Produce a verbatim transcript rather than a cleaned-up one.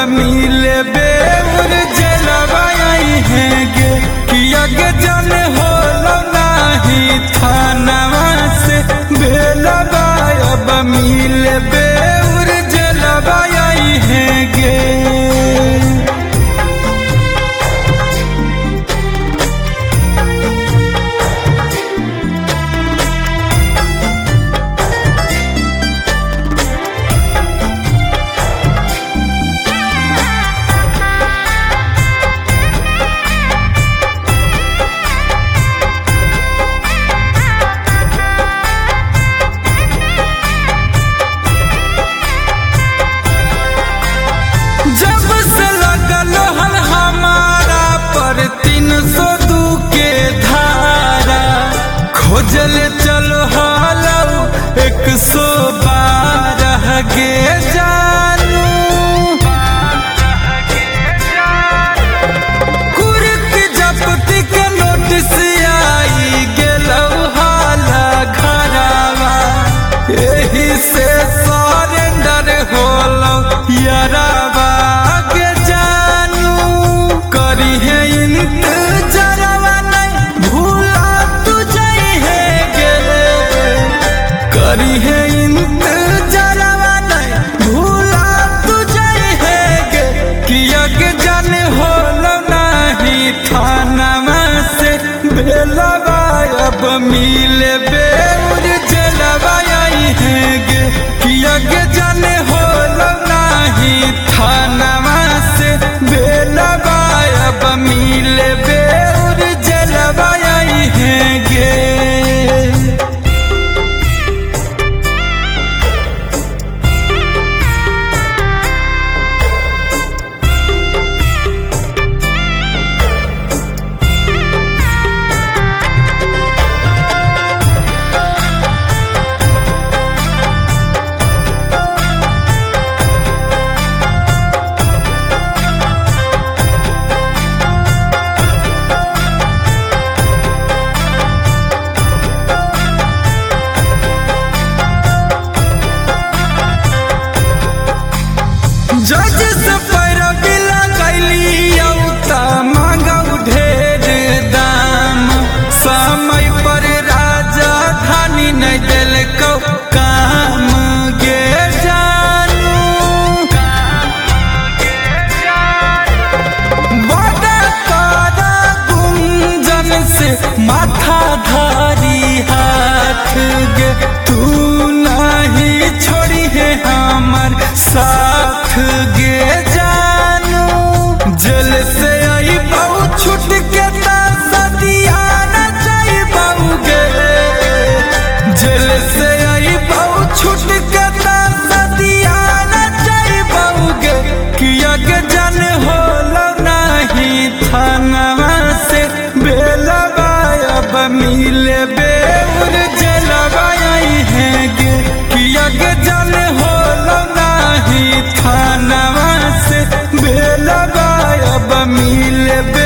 मिले बेउर जलवा आई है गे किया के जन हो नाही थानवा से बेलवा अब मिले बेउर जलवा आई है गे। जब से लगल हल हमारा पर तीन सौ दू के धारा खोजल चलो हालो एक सौ बारह गे जानू कुर्क जब्ती के नोटिस आई गेलो हाला घरावा यही से सरेंडर होलो यारावा करी है इंतजारवा नहीं भूला तुझे है गे किया के जन हो नहीं थानवा से बेलवा अब मिले बेउर जलवा आई है गे किया के जन हो नहीं थानवा से बेलवा अब मिले बेउर जलवा आई है गे। जज से पैरवी लगैली औता मांगौ ढेर दाम समय पर राजा धानी नहीं देलकौ काम गे जानू बड़ा तारा गुंजन से माथा धारी हाथ गे तू नहीं छोड़ी है हमार साथ गे जानू जेल से आई बहु छुट के सदिया न जाई बहु गे जेल से आई बहु छुट के सदिया न जाई बहु गे किया के जन हो नहीं थानवा से बेलवा अब मिले बेउर जलवा आई है गे किया के जन हो थानवा से बेलवा अब मिले।